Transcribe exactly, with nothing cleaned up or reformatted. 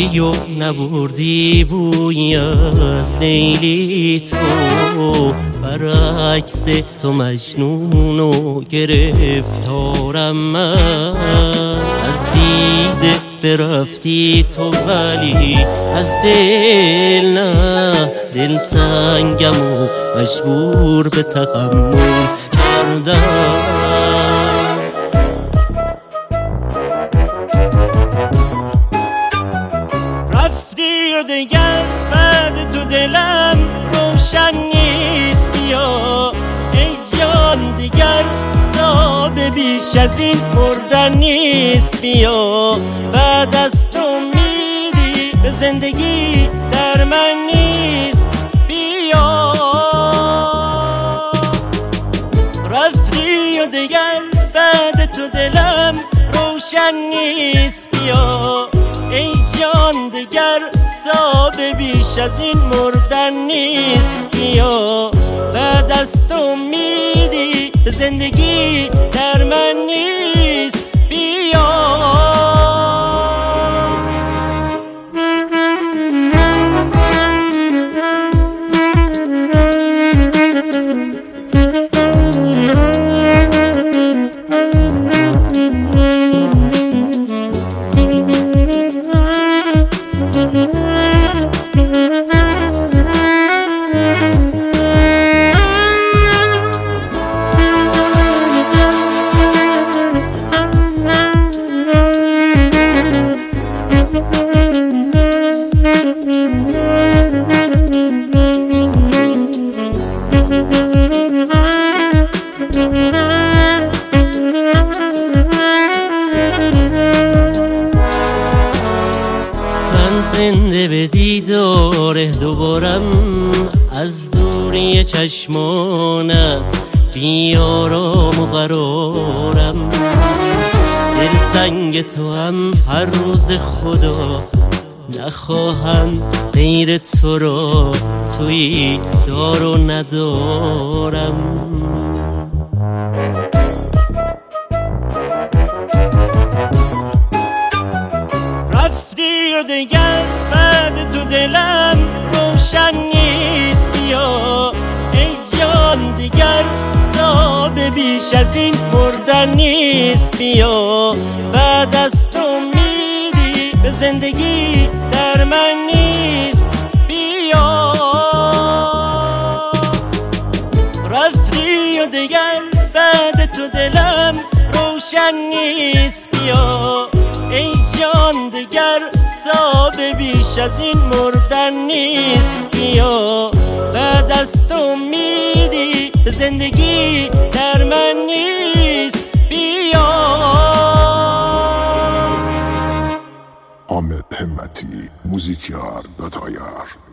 رفتی و نبردی بوی از لیلی تو، برعکس تو مجنون و گرفتارم من. از دیده برفتی تو ولی از دل نه، دل تنگم و مجبور به تحمل کردم. رفتی و دیگر بعد تو دلم روشن نیست، بیا ای جان دیگر تاب بیش از این مردن نیست. بیا بعد از تو میدی به زندگی در من نیست. بیا رفتی و دیگر بعد تو دلم روشن نیست، بیا ای جان دیگر تاب بیش از این مردن نیست. بیا بعد از تو میدی به زندگی در من نیست. بیا زنده به دیدار دوبارم از دوری چشمانت، بیارام و قرارم. دلتنگ تو هم هر روز خدا، نخواهم غیر تو را توی دار و ندارم. رفتی و دیگر بعد تو دلم روشن نیست. بیا ای جان دیگر تاب بیش از این مردن نیست. بیا بعد از تو میدی به زندگی در من نیست. بیا رفتی و دیگر بعد تو دلم روشن نیست. بیا ای جان دیگر تاب بیش از این مردن نیست. بیا بعد از تو میدی به زندگی در من نیست. بیا حامد همتی، موزیکیار داتایار.